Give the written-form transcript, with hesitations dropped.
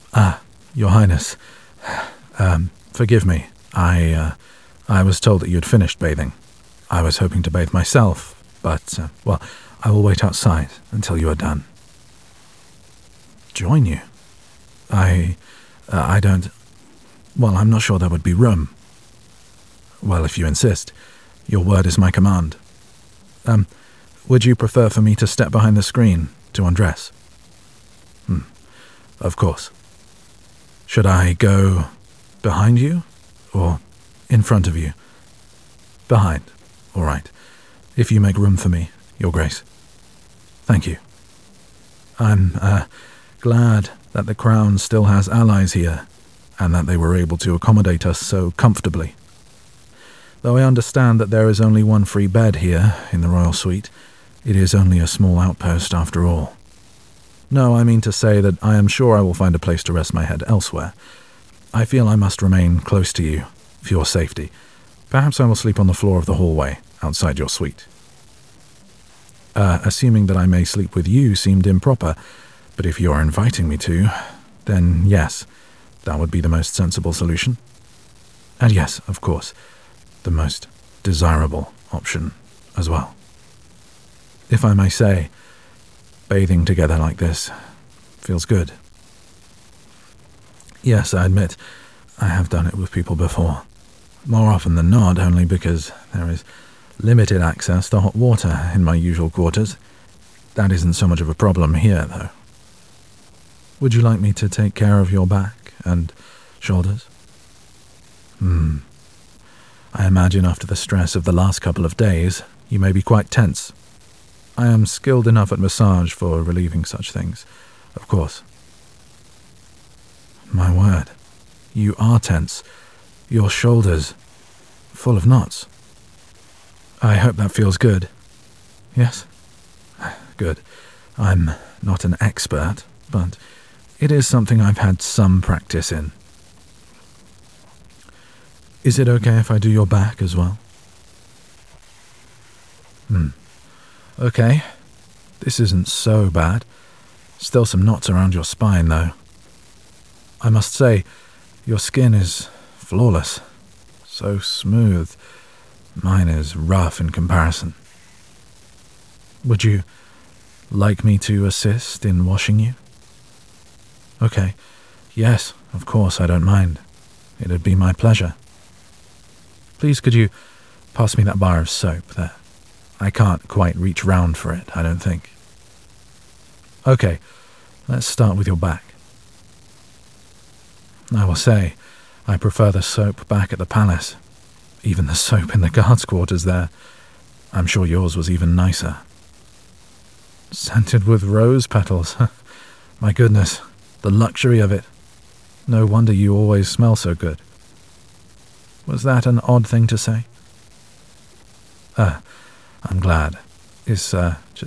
Your Highness. Forgive me. I was told that you had finished bathing. I was hoping to bathe myself, but, well, I will wait outside until you are done. Join you? I don't... Well, I'm not sure there would be room. Well, if you insist. Your word is my command. Would you prefer for me to step behind the screen to undress? Of course. Should I go behind you or in front of you? Behind. All right. If you make room for me, Your Grace. Thank you. I'm, glad that the Crown still has allies here, and that they were able to accommodate us so comfortably. Though I understand that there is only one free bed here in the royal suite, it is only a small outpost after all. No, I mean to say that I am sure I will find a place to rest my head elsewhere. I feel I must remain close to you, for your safety. Perhaps I will sleep on the floor of the hallway, outside your suite. Assuming that I may sleep with you seemed improper, but if you are inviting me to, then yes, that would be the most sensible solution. And yes, of course, the most desirable option as well. If I may say, bathing together like this feels good. Yes, I admit, I have done it with people before. More often than not, only because there is limited access to hot water in my usual quarters. That isn't so much of a problem here, though. Would you like me to take care of your back and shoulders? I imagine after the stress of the last couple of days, you may be quite tense. I am skilled enough at massage for relieving such things, of course. My word, you are tense. Your shoulders full of knots. I hope that feels good. Yes? Good. I'm not an expert, but it is something I've had some practice in. Is it okay if I do your back as well? Okay. This isn't so bad. Still some knots around your spine, though. I must say, your skin is flawless. So smooth. Mine is rough in comparison. Would you like me to assist in washing you? Okay. Yes, of course, I don't mind. It'd be my pleasure. Please, could you pass me that bar of soap there? I can't quite reach round for it, I don't think. Okay, let's start with your back. I will say, I prefer the soap back at the palace. Even the soap in the guards' quarters there. I'm sure yours was even nicer. Scented with rose petals. My goodness, the luxury of it. No wonder you always smell so good. Was that an odd thing to say? I'm glad. It's just